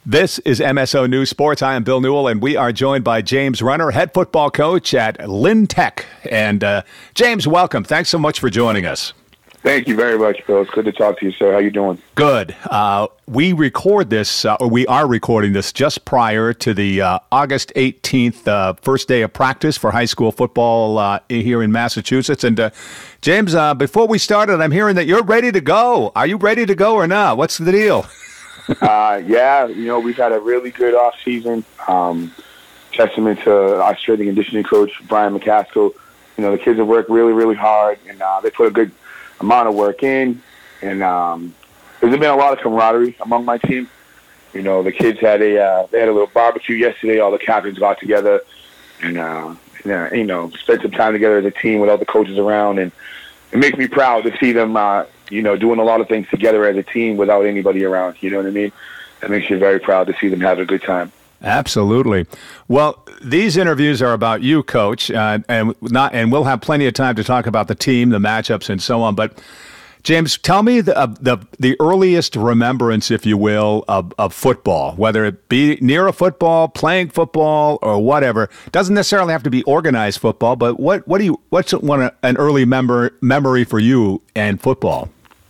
This is MSO News Sports. I am Bill Newell, and we are joined by James Runner, head football coach at Lynn Tech. And James, welcome. Thanks so much for joining us. Thank you very much, Bill. It's good to talk to you, sir. How you doing? Good. We record this, or we are recording this just prior to the August 18th first day of practice for high school football here in Massachusetts. And James, before we started, I'm hearing that you're ready to go. Are you ready to go or not? What's the deal? Yeah, we've had a really good off season. Testament to our strength and conditioning coach, Brian McCaskill. The kids have worked really, really hard, and they put a good amount of work in. And there's been a lot of camaraderie among my team. The kids had they had a little barbecue yesterday. All the captains got together and spent some time together as a team with all the coaches around, and it makes me proud to see them doing a lot of things together as a team without anybody around. You know what I mean? That makes you very proud to see them have a good time. Absolutely. Well, these interviews are about you, Coach, and we'll have plenty of time to talk about the team, the matchups, and so on. But James, tell me the earliest remembrance, if you will, of football, whether it be near a football, playing football, or whatever. Doesn't necessarily have to be organized football, but what's an early memory for you and football?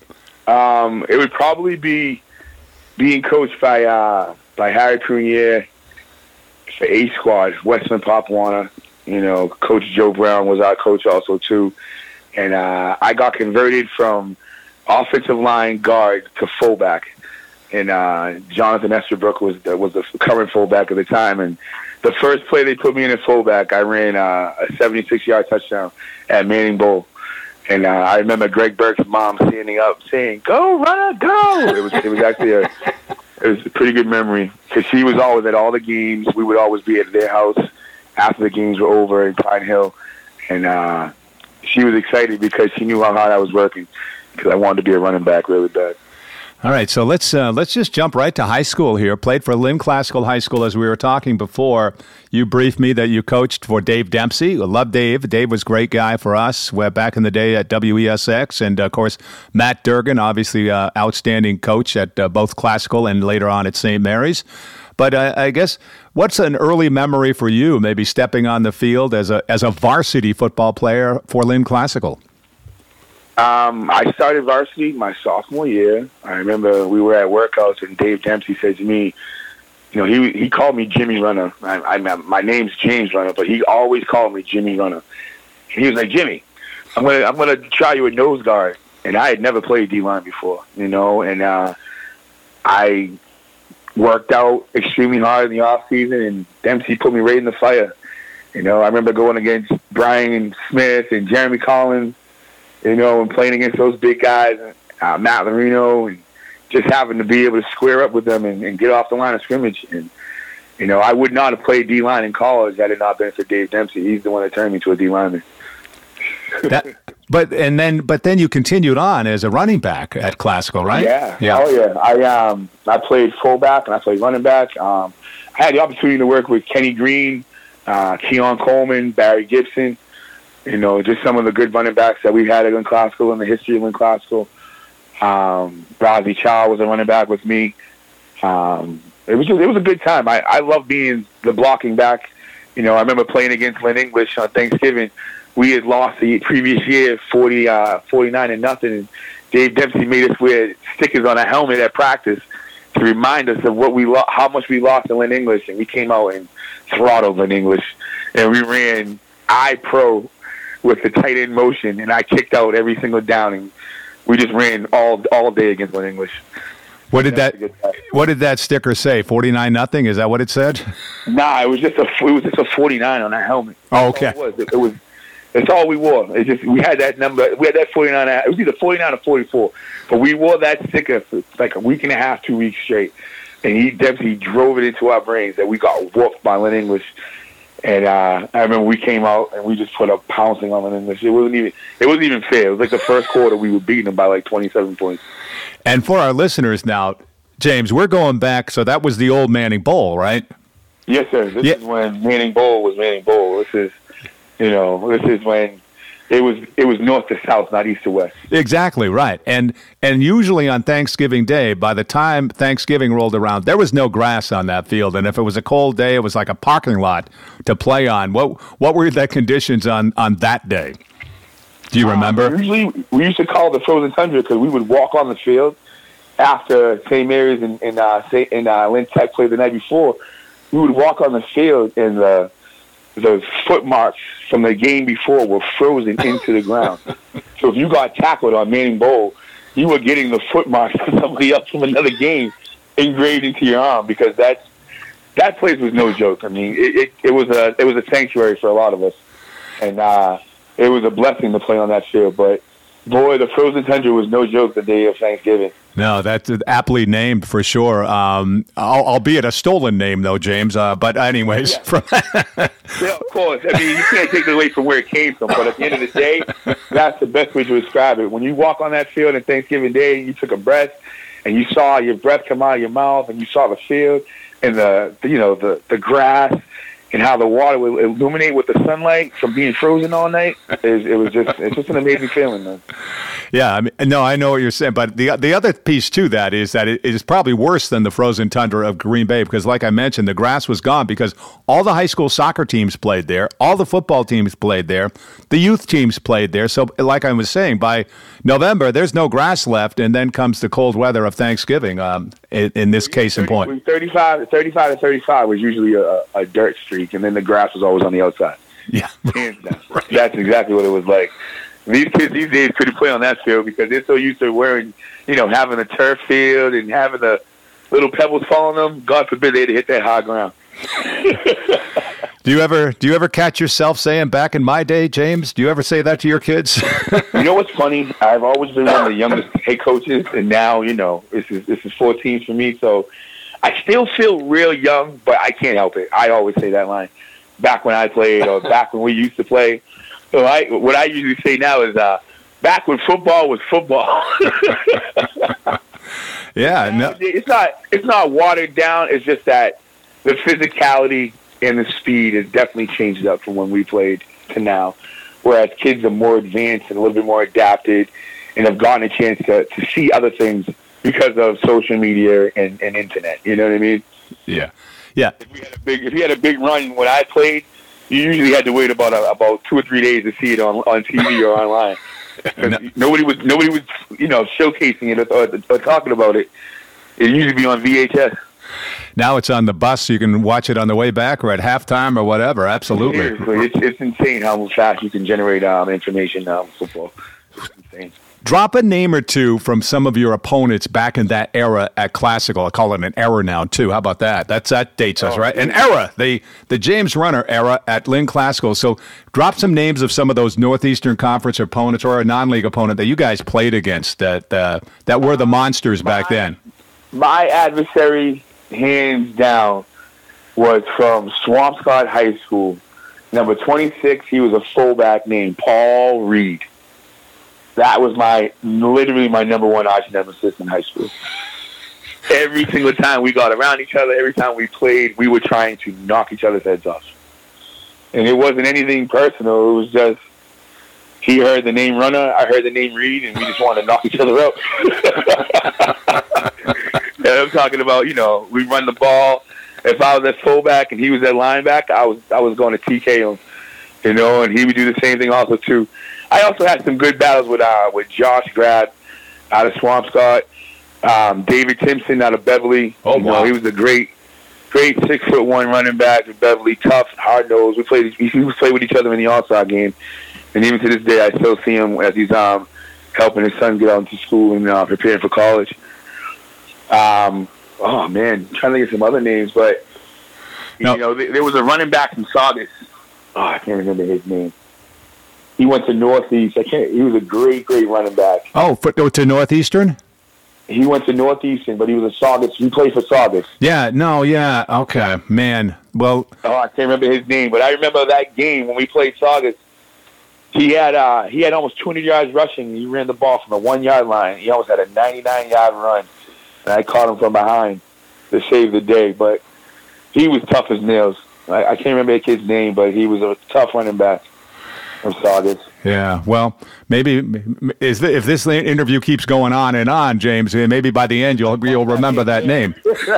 It would probably be being coached by Harry Prunier for A Squad, Westland Papuana. Coach Joe Brown was our coach also too, and I got converted from offensive line guard to fullback, and Jonathan Estabrook was the current fullback at the time. And the first play they put me in at fullback, I ran a 76-yard touchdown at Manning Bowl. And I remember Greg Burke's mom standing up saying, "Go, runner, go!" It was actually a pretty good memory because she was always at all the games. We would always be at their house after the games were over in Pine Hill, and she was excited because she knew how hard I was working because I wanted to be a running back really bad. All right, so let's just jump right to high school here. Played for Lynn Classical High School, as we were talking before. You briefed me that you coached for Dave Dempsey. I love Dave. Dave was a great guy for us back in the day at WESX. And, of course, Matt Durgan, obviously outstanding coach at both Classical and later on at St. Mary's. But I guess what's an early memory for you, maybe stepping on the field as a varsity football player for Lynn Classical? I started varsity my sophomore year. I remember we were at workouts and Dave Dempsey said to me, he called me Jimmy Runner. My name's James Runner, but he always called me Jimmy Runner. And he was like, "Jimmy, I'm gonna try you at nose guard." And I had never played D-line before, and I worked out extremely hard in the off season, and Dempsey put me right in the fire. I remember going against Brian Smith and Jeremy Collins, and playing against those big guys, Matt Marino, and just having to be able to square up with them and get off the line of scrimmage. And, I would not have played D-line in college had it not been for Dave Dempsey. He's the one that turned me to a D-lineman. But then you continued on as a running back at Classical, right? Yeah. Oh, yeah. I played fullback and I played running back. I had the opportunity to work with Kenny Green, Keon Coleman, Barry Gibson, just some of the good running backs that we've had at Lynn Classical in the history of Lynn Classical. Razi Chow was a running back with me. It was a good time. I love being the blocking back. I remember playing against Lynn English on Thanksgiving. We had lost the previous year 49-0, and Dave Dempsey made us wear stickers on a helmet at practice to remind us of how much we lost to Lynn English, and we came out and throttled Lynn English, and we ran I-Pro with the tight end motion, and I kicked out every single down, and we just ran all day against Lynn English. What did that sticker say? 49-0? Is that what it said? Nah, it was just a 49 on that helmet. Oh, okay. That's all we wore. It's just we had that number. We had that 49. It was either 49 or 44, but we wore that sticker for like a week and a half, 2 weeks straight. And Dempsey drove it into our brains that we got whooped by Lynn English. And I remember we came out and we just put a pouncing on Lynn English. It wasn't even fair. It was like the first quarter we were beating them by like 27 points. And for our listeners now, James, we're going back. So that was the old Manning Bowl, right? Yes, sir. This is when Manning Bowl was Manning Bowl. This is when it was north to south, not east to west. Exactly right. And usually on Thanksgiving Day, by the time Thanksgiving rolled around, there was no grass on that field. And if it was a cold day, it was like a parking lot to play on. What were the conditions on that day? Do you remember? Usually, we used to call it the frozen tundra because we would walk on the field after St. Mary's and Lynn Tech played the night before. We would walk on the field and the foot marks from the game before were frozen into the ground. So if you got tackled on Manning Bowl, you were getting the foot marks of somebody else from another game engraved into your arm, because that place was no joke. I mean, it was a sanctuary for a lot of us, and it was a blessing to play on that field. But boy, the frozen tundra was no joke the day of Thanksgiving. No, that's aptly named for sure. Albeit a stolen name, though, James. But anyways. Yeah. Yeah, of course. I mean, you can't take it away from where it came from. But at the end of the day, that's the best way to describe it. When you walk on that field on Thanksgiving Day and you took a breath and you saw your breath come out of your mouth and you saw the field and the grass and how the water would illuminate with the sunlight from being frozen all night, it's just an amazing feeling, man. Yeah, I mean, no, I know what you're saying, but the other piece to that is that it is probably worse than the frozen tundra of Green Bay, because like I mentioned, the grass was gone because all the high school soccer teams played there, all the football teams played there, the youth teams played there. So like I was saying, by November, there's no grass left, and then comes the cold weather of Thanksgiving, in this case in point. 35 to 35 was usually a dirt streak, and then the grass was always on the outside. Yeah. Right. That's exactly what it was like. These kids these days couldn't play on that field because they're so used to wearing, having a turf field and having the little pebbles fall on them. God forbid they'd hit that high ground. Do you ever catch yourself saying, back in my day, James? Do you ever say that to your kids? You know what's funny? I've always been one of the youngest head coaches, and now this is 14 for me. So I still feel real young, but I can't help it. I always say that line. Back when I played, or back when we used to play. So what I usually say now is, back when football was football. Yeah, no. It's not watered down. It's just that the physicality and the speed has definitely changed up from when we played to now. Whereas kids are more advanced and a little bit more adapted, and have gotten a chance to see other things because of social media and internet. You know what I mean? Yeah, yeah. If you had a big run when I played, you usually had to wait about 2 or 3 days to see it on TV or online. Nobody was showcasing it or talking about it. It used to be on VHS. Now it's on the bus, so you can watch it on the way back or at halftime or whatever. Absolutely. Seriously, it's insane how fast you can generate information now in football. It's insane. Drop a name or two from some of your opponents back in that era at Classical. I call it an era now, too. How about that? That dates us, right? An era, the James Runner era at Lynn Classical. So drop some names of some of those Northeastern Conference opponents or a non-league opponent that you guys played against that were the monsters back then. My adversary, hands down, was from Swampscott High School. Number 26, he was a fullback named Paul Reed. That was literally my number one arch nemesis in high school. Every single time we got around each other, every time we played, we were trying to knock each other's heads off. And it wasn't anything personal. It was just, he heard the name Runner, I heard the name Reed, and we just wanted to knock each other out. And I'm talking about, we run the ball. If I was at fullback and he was at linebacker, I was going to TK him, and he would do the same thing also too. I also had some good battles with Josh Grab out of Swampscott, David Timpson out of Beverly. Oh, wow. He was a great 6'1" running back with Beverly, tough, hard nosed. We played with each other in the All-Star game, and even to this day, I still see him as he's helping his son get out into school and preparing for college. Oh man, I'm trying to think of some other names, but there was a running back from Saugus. Oh, I can't remember his name. He went to Northeast. He was a great running back. Oh, to Northeastern? He went to Northeastern, but he was a Saugus. He played for Saugus. Yeah, okay, man. Well, I can't remember his name, but I remember that game when we played Saugus. He had almost 200 yards rushing. He ran the ball from the 1 yard line. He almost had a 99-yard run, and I caught him from behind to save the day. But he was tough as nails. I can't remember the kid's name, but he was a tough running back from Saugus. Yeah. Well, maybe if this interview keeps going on and on, James, maybe by the end you'll remember that name.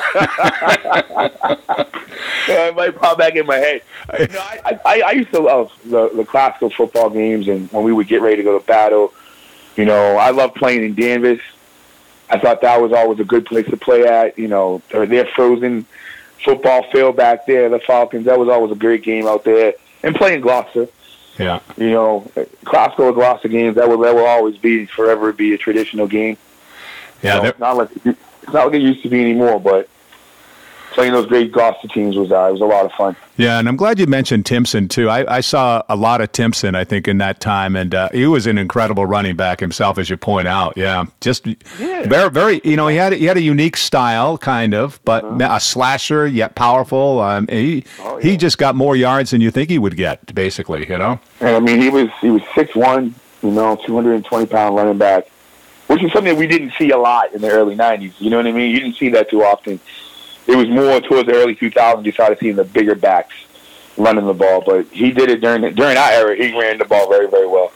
Yeah, it might pop back in my head. I used to love the classical football games, and when we would get ready to go to battle, I loved playing in Danvers. I thought that was always a good place to play at. Their frozen football field back there, the Falcons. That was always a great game out there. And playing Gloucester. Yeah. Classical Gloucester games, that will always forever be a traditional game. Yeah. It's not like it used to be anymore, but playing those great Gloucester teams was a lot of fun. Yeah, and I'm glad you mentioned Timpson too. I saw a lot of Timpson, I think, in that time, and he was an incredible running back himself, as you point out. Yeah, very, very. He had a unique style, kind of, but a slasher yet powerful. He just got more yards than you think he would get, basically. And I mean, he was 6'1", 220-pound running back, which is something we didn't see a lot in the early '90s. You know what I mean? You didn't see that too often. It was more towards the early 2000s you started seeing the bigger backs running the ball, but he did it during our era. He ran the ball very, very well.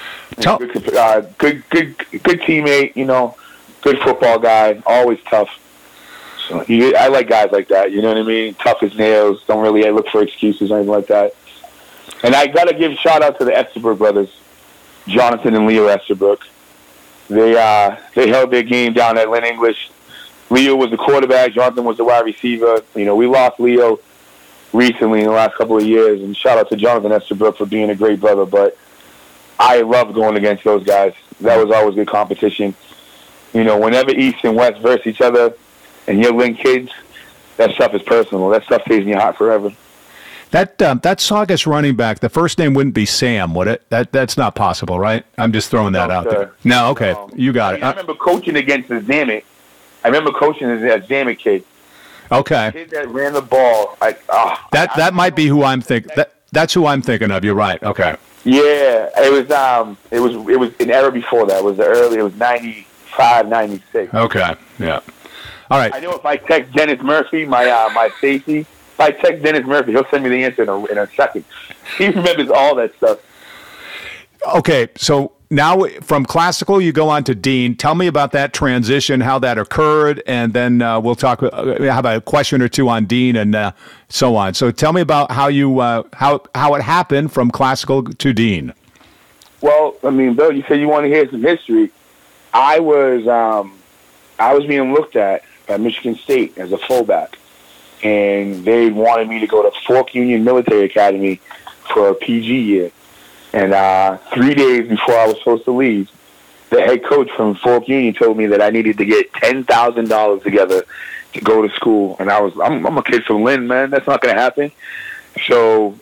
Good teammate, good football guy, always tough. So I like guys like that. You know what I mean? Tough as nails. Don't really look for excuses or anything like that. And I gotta give a shout out to the Estabrook brothers, Jonathan and Leo Estabrook. They held their game down at Lynn English. Leo was the quarterback. Jonathan was the wide receiver. We lost Leo recently in the last couple of years, and shout out to Jonathan Estabrook for being a great brother. But I loved going against those guys. That was always good competition. Whenever East and West verse each other, and you're Lynn kids, that stuff is personal. That stuff stays in your heart forever. That Saugus running back, the first name wouldn't be Sam, would it? That's not possible, right? I'm just throwing that out there. No, okay, you got it. I remember coaching against the Zamet. I remember coaching as a Zamet kid. Okay. Kid that ran the ball. That might be who I'm thinking. That's who I'm thinking of. You're right. Okay. Yeah, it was an era before that. It was 95, 96. Okay. Yeah. All right. I know if I text Dennis Murphy, my safety, if I text Dennis Murphy, he'll send me the answer in a second. He remembers all that stuff. Okay, so now from classical, you go on to Dean. Tell me about that transition, how that occurred, and then we'll talk. Have a question or two on Dean and so on. So tell me about how you how it happened from classical to Dean. Well, I mean, Bill, you said you want to hear some history. I was being looked at by Michigan State as a fullback, and they wanted me to go to Fork Union Military Academy for a PG year. And 3 days before I was supposed to leave, the head coach from Fork Union told me that I needed to get $10,000 together to go to school. And I'm a kid from Lynn, man. That's not going to happen. So,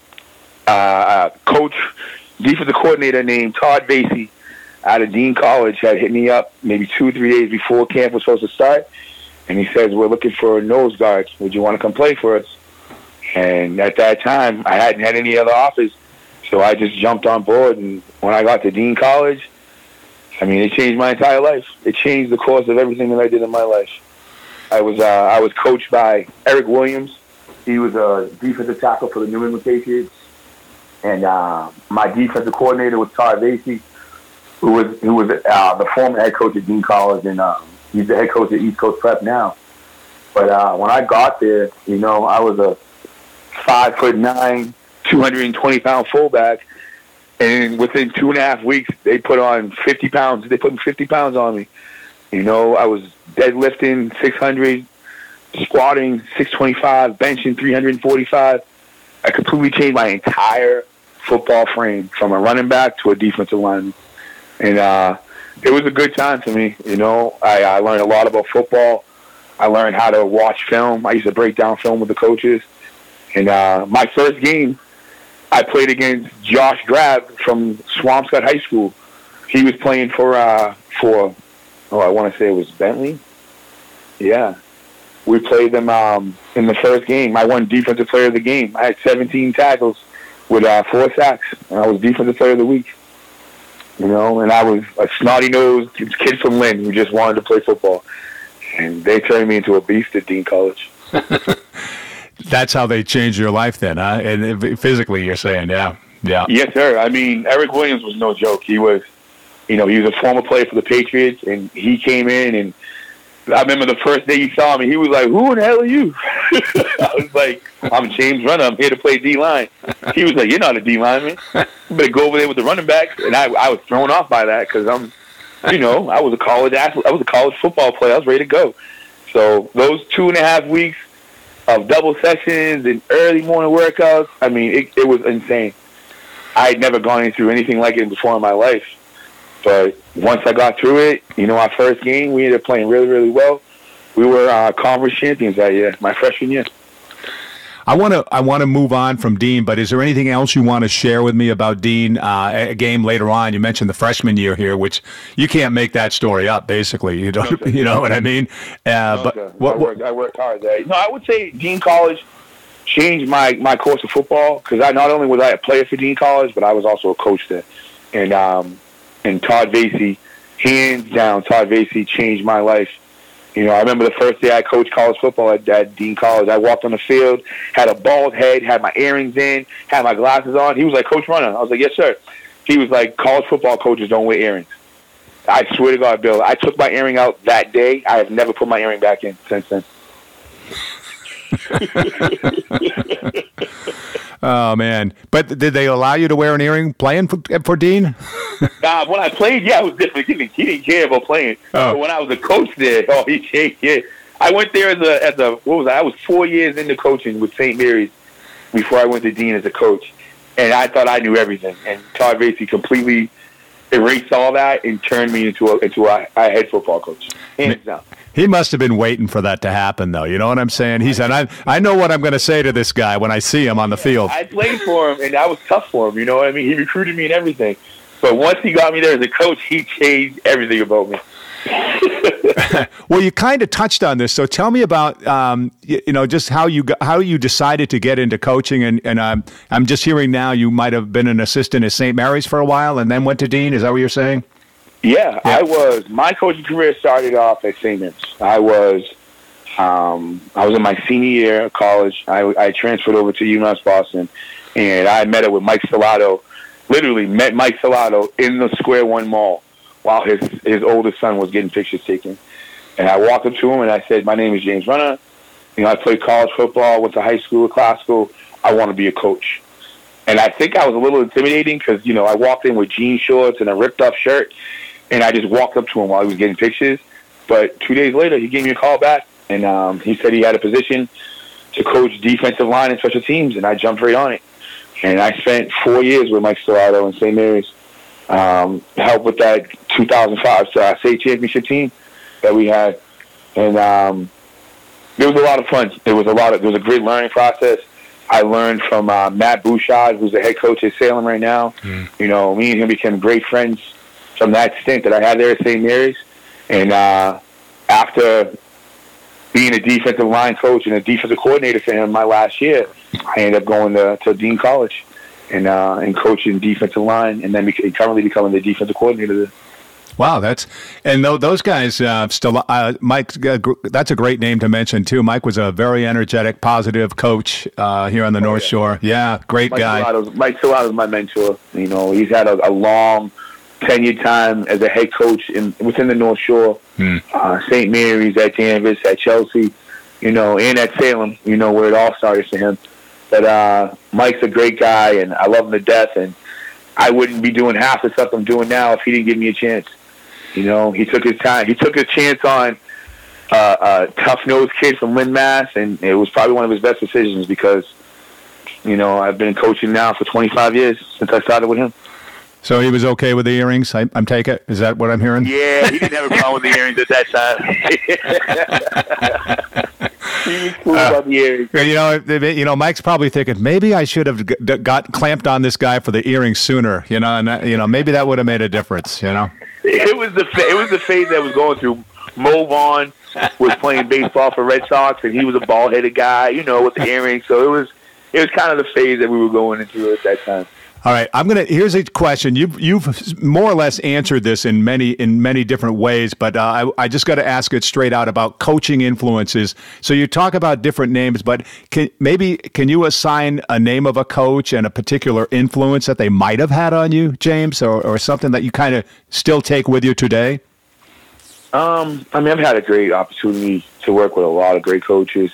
coach, defensive coordinator named Todd Vasey out of Dean College had hit me up maybe 2 or 3 days before camp was supposed to start. And he says, we're looking for nose guards. Would you want to come play for us? And at that time, I hadn't had any other offers. So I just jumped on board, and when I got to Dean College, I mean, it changed my entire life. It changed the course of everything that I did in my life. I was coached by Eric Williams. He was a defensive tackle for the New England Patriots, and my defensive coordinator was Todd Vasey, who was the former head coach at Dean College, and he's the head coach at East Coast Prep now. But when I got there, I was a 5'9", 220-pound fullback, and within 2.5 weeks, they put on 50 pounds. They put 50 pounds on me. I was deadlifting 600, squatting 625, benching 345. I completely changed my entire football frame from a running back to a defensive lineman. And it was a good time for me. I learned a lot about football. I learned how to watch film. I used to break down film with the coaches. And my first game, I played against Josh Grab from Swampscott High School. He was playing for I want to say it was Bentley. Yeah. We played them in the first game. I won Defensive Player of the Game. I had 17 tackles with 4 sacks, and I was Defensive Player of the Week. And I was a snotty-nosed kid from Lynn who just wanted to play football. And they turned me into a beast at Dean College. That's how they changed your life then, huh? And physically, you're saying, yeah. Yeah. Yes, sir. I mean, Eric Williams was no joke. He was a former player for the Patriots, and he came in, and I remember the first day he saw me, he was like, "Who in the hell are you?" I was like, "I'm James Runner. I'm here to play D-line." He was like, "You're not a D-lineman. You better go over there with the running backs." And I was thrown off by that because I was a college athlete. I was a college football player. I was ready to go. So those 2.5 weeks of double sessions and early morning workouts, I mean, it was insane. I had never gone through anything like it before in my life. But once I got through it, our first game, we ended up playing really, really well. We were conference champions that year, my freshman year. I want to move on from Dean, but is there anything else you want to share with me about Dean? A game later on, you mentioned the freshman year here, which you can't make that story up. Basically, you know what I mean. But I worked hard there. No, I would say Dean College changed my course of football because not only was I a player for Dean College, but I was also a coach there. And Todd Vasey, hands down, Todd Vasey changed my life. I remember the first day I coached college football at Dean College. I walked on the field, had a bald head, had my earrings in, had my glasses on. He was like, "Coach Runner." I was like, "Yes, sir." He was like, "College football coaches don't wear earrings." I swear to God, Bill, I took my earring out that day. I have never put my earring back in since then. Oh, man. But did they allow you to wear an earring playing for Dean? When I played, yeah, it was different. He didn't care about playing. Oh. But when I was a coach there, he cared. I went there as a what was I? I was 4 years into coaching with St. Mary's before I went to Dean as a coach. And I thought I knew everything. And Todd Vasey completely erased all that and turned me into a head football coach. Hands down. He must have been waiting for that to happen, though. You know what I'm saying? He said, I know what I'm going to say to this guy when I see him on the field. I played for him, and I was tough for him. You know what I mean? He recruited me and everything. But once he got me there as a coach, he changed everything about me. Well, you kind of touched on this, so tell me about just how you decided to get into coaching. And I'm just hearing now you might have been an assistant at St. Mary's for a while, and then went to Dean. Is that what you're saying? Yeah, my coaching career started off at St. Mary's. I was in my senior year of college. I transferred over to UMass Boston, and I met up with Mike Stellato. Literally met Mike Stellato in the Square One Mall while his oldest son was getting pictures taken. And I walked up to him and I said, "My name is James Runner. I played college football, went to high school, classical. I want to be a coach." And I think I was a little intimidating because I walked in with jean shorts and a ripped up shirt. And I just walked up to him while he was getting pictures. But 2 days later, he gave me a call back, and he said he had a position to coach defensive line and special teams, and I jumped right on it. And I spent 4 years with Mike Stellato and St. Mary's, helped with that 2005 state championship team that we had. And it was a lot of fun. There was a great learning process. I learned from Matt Bouchard, who's the head coach at Salem right now. Me and him became great friends from that stint that I had there at St. Mary's. And after being a defensive line coach and a defensive coordinator for him my last year, I ended up going to Dean College and coaching defensive line, and then currently becoming the defensive coordinator there. Wow, those guys still. Mike, that's a great name to mention too. Mike was a very energetic, positive coach here on the North Shore. Yeah, great guy. Mike Stellato is my mentor. He's had a long tenured time as a head coach within the North Shore, St. Mary's, at Danvers, at Chelsea, and at Salem, where it all started for him. But Mike's a great guy, and I love him to death, and I wouldn't be doing half the stuff I'm doing now if he didn't give me a chance. He took his time. He took a chance on a tough-nosed kid from Lynn, Mass, and it was probably one of his best decisions because, I've been coaching now for 25 years since I started with him. So he was okay with the earrings, I'm take it? Is that what I'm hearing? Yeah, he didn't have a problem with the earrings at that time. He was cool about the earrings. Mike's probably thinking, maybe I should have got clamped on this guy for the earrings sooner, and maybe that would have made a difference, It was the phase that was going through. Mo Vaughn was playing baseball for Red Sox, and he was a bald-headed guy, with the earrings. So it was kind of the phase that we were going into at that time. All right, here's a question. You've more or less answered this in many different ways, but I just got to ask it straight out about coaching influences. So you talk about different names, but can you assign a name of a coach and a particular influence that they might have had on you, James, or something that you kind of still take with you today? I mean, I've had a great opportunity to work with a lot of great coaches.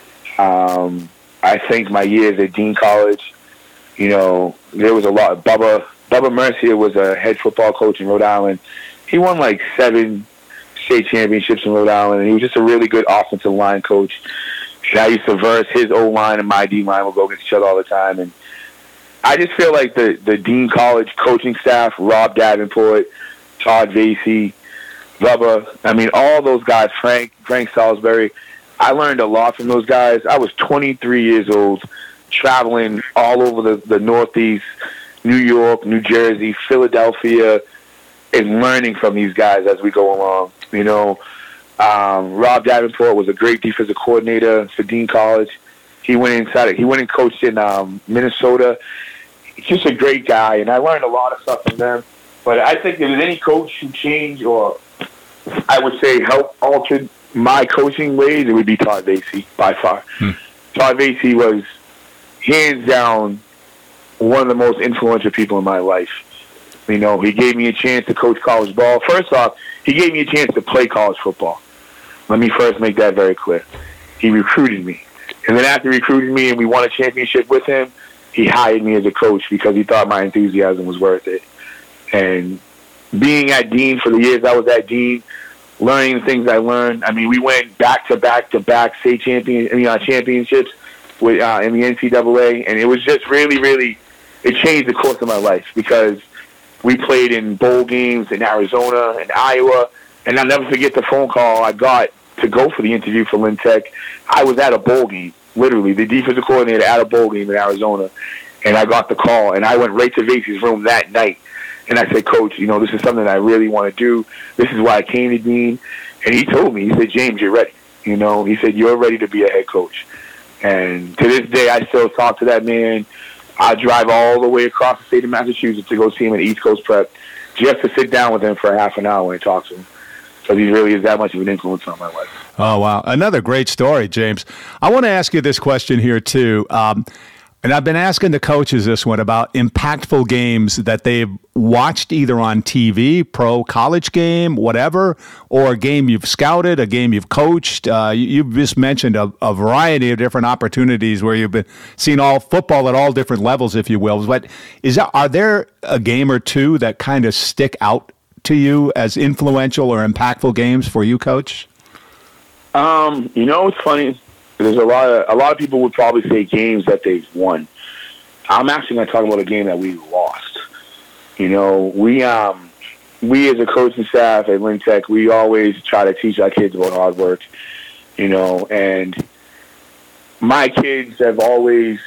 I think my years at Dean College, there was a lot. Bubba Mercier was a head football coach in Rhode Island. He won like 7 state championships in Rhode Island, and he was just a really good offensive line coach. And I used to verse his O-line and my D-line would go against each other all the time. And I just feel like the Dean College coaching staff, Rob Davenport, Todd Vasey, Bubba, I mean, all those guys, Frank Salisbury, I learned a lot from those guys. I was 23 years old, traveling all over the Northeast, New York, New Jersey, Philadelphia, and learning from these guys as we go along. Rob Davenport was a great defensive coordinator for Dean College. He went and coached in Minnesota. He's just a great guy, and I learned a lot of stuff from them. But I think if there's any coach who changed, or I would say helped alter my coaching ways, it would be Todd Vasey by far. Todd Vasey was hands down one of the most influential people in my life. He gave me a chance to coach college ball. First off, he gave me a chance to play college football. Let me first make that very clear. He recruited me. And then after recruiting me and we won a championship with him, he hired me as a coach because he thought my enthusiasm was worth it. And being at Dean for the years I was at Dean, learning the things I learned. I mean, we went back-to-back state championships with in the NCAA, and it was just really, it changed the course of my life because we played in bowl games in Arizona and Iowa, and I'll never forget the phone call I got to go for the interview for Lynn Tech. I was at a bowl game, literally, the defensive coordinator at a bowl game in Arizona, and I got the call, and I went right to Vasey's room that night. And I said, Coach, this is something I really want to do. This is why I came to Dean. And he told me, he said, James, you're ready. He said, you're ready to be a head coach. And to this day, I still talk to that man. I drive all the way across the state of Massachusetts to go see him at East Coast Prep just to sit down with him for a half an hour and talk to him. Because he really is that much of an influence on my life. Oh, wow. Another great story, James. I want to ask you this question here, too. And I've been asking the coaches this one about impactful games that they've watched either on TV, pro college game, whatever, or a game you've scouted, a game you've coached. You've just mentioned a variety of different opportunities where you've been seeing all football at all different levels, if you will. But are there a game or two that kind of stick out to you as influential or impactful games for you, Coach? It's funny. There's a lot of people would probably say games that they've won. I'm actually going to talk about a game that we lost. We as a coaching staff at Lynn Tech, we always try to teach our kids about hard work. And my kids have always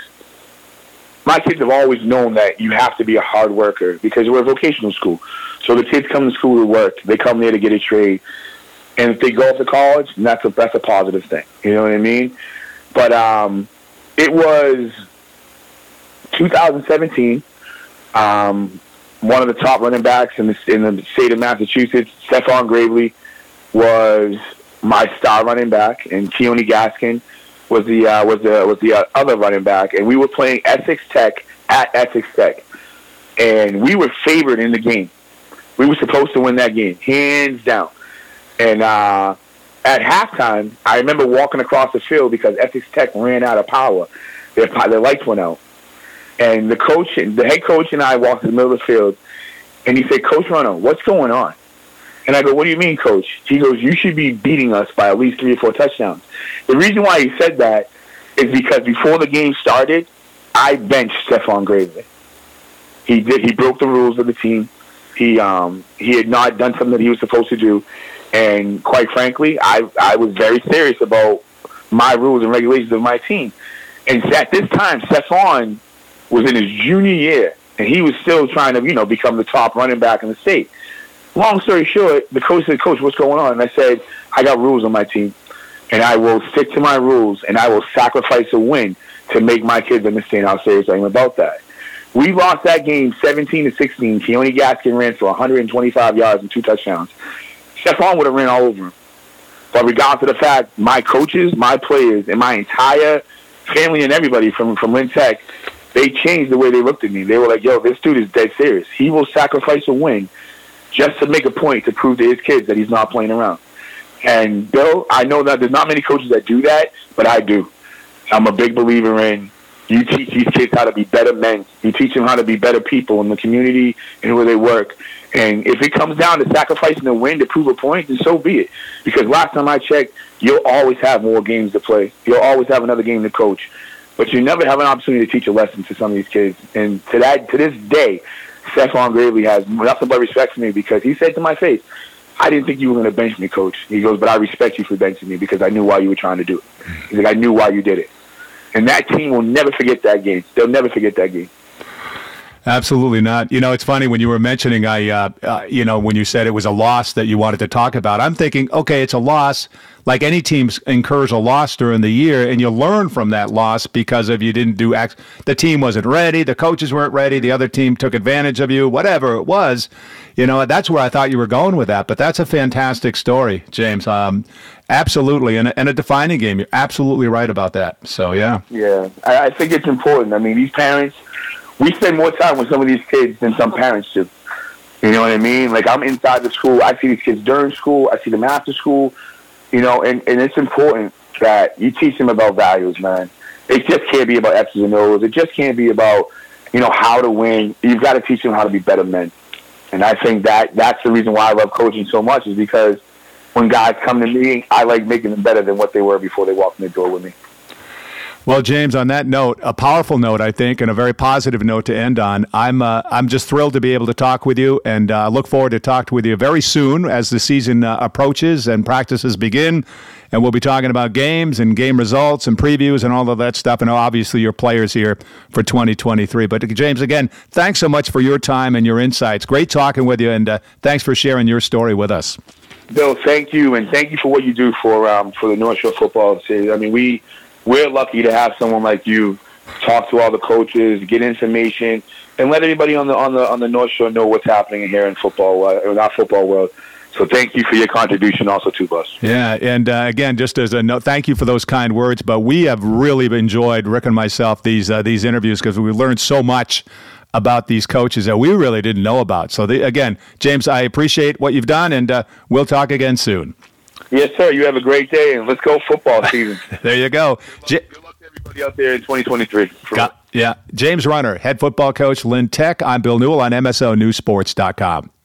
known that you have to be a hard worker because we're a vocational school. So the kids come to school to work. They come there to get a trade. And if they go off to college, that's a positive thing. You know what I mean? But it was 2017. One of the top running backs in the state of Massachusetts, Stephon Gravely, was my star running back, and Keone Gaskin was the other running back. And we were playing Essex Tech at Essex Tech, and we were favored in the game. We were supposed to win that game, hands down. And at halftime, I remember walking across the field because Essex Tech ran out of power. Their lights went out. And the head coach and I walked in the middle of the field, and he said, Coach Runo, what's going on? And I go, what do you mean, Coach? He goes, you should be beating us by at least 3 or 4 touchdowns. The reason why he said that is because before the game started, I benched Stephon Gravely. He broke the rules of the team. He had not done something that he was supposed to do. And quite frankly, I was very serious about my rules and regulations of my team. And at this time, Stephon was in his junior year, and he was still trying to, become the top running back in the state. Long story short, the coach said, Coach, what's going on? And I said, I got rules on my team, and I will stick to my rules, and I will sacrifice a win to make my kids understand how serious I am about that. We lost that game 17-16. Keone Gaskin ran for 125 yards and 2 touchdowns. Stephon would have ran all over him. But regardless of the fact, my coaches, my players, and my entire family and everybody from Lynn Tech, they changed the way they looked at me. They were like, yo, this dude is dead serious. He will sacrifice a win just to make a point to prove to his kids that he's not playing around. And Bill, I know that there's not many coaches that do that, but I do. I'm a big believer in you teach these kids how to be better men. You teach them how to be better people in the community and where they work. And if it comes down to sacrificing a win to prove a point, then so be it. Because last time I checked, you'll always have more games to play. You'll always have another game to coach. But you never have an opportunity to teach a lesson to some of these kids. And to this day, Stephon Gravely has nothing but respect for me because he said to my face, I didn't think you were going to bench me, Coach. He goes, but I respect you for benching me because I knew why you were trying to do it. He's like, I knew why you did it. And that team will never forget that game. They'll never forget that game. Absolutely not. You know, it's funny when you were mentioning, when you said it was a loss that you wanted to talk about, I'm thinking, okay, it's a loss. Like any team incurs a loss during the year, and you learn from that loss because of you didn't do X. The team wasn't ready. The coaches weren't ready. The other team took advantage of you, whatever it was. You know, that's where I thought you were going with that. But that's a fantastic story, James. Absolutely. And a defining game. You're absolutely right about that. So, yeah. Yeah. I think it's important. I mean, these parents, we spend more time with some of these kids than some parents do. You know what I mean? Like, I'm inside the school. I see these kids during school. I see them after school. You know, and it's important that you teach them about values, man. It just can't be about X's and O's. It just can't be about, how to win. You've got to teach them how to be better men. And I think that's the reason why I love coaching so much is because when guys come to me, I like making them better than what they were before they walked in the door with me. Well, James, on that note, a powerful note, I think, and a very positive note to end on. I'm just thrilled to be able to talk with you, and look forward to talking with you very soon as the season approaches and practices begin. And we'll be talking about games and game results and previews and all of that stuff, and obviously your players here for 2023. But James, again, thanks so much for your time and your insights. Great talking with you, and thanks for sharing your story with us. Bill, thank you, and thank you for what you do for the North Shore football series. I mean, we're lucky to have someone like you talk to all the coaches, get information, and let everybody on the North Shore know what's happening here in football, in our football world. So thank you for your contribution also to us. Yeah, and again, just as a note, thank you for those kind words. But we have really enjoyed, Rick and myself, these interviews because we learned so much about these coaches that we really didn't know about. So again, James, I appreciate what you've done, and we'll talk again soon. Yes, sir. You have a great day, and let's go football season. There you go. Good luck to everybody out there in 2023. Yeah. James Runner, head football coach, Lynn Tech. I'm Bill Newell on MSONewsports.com.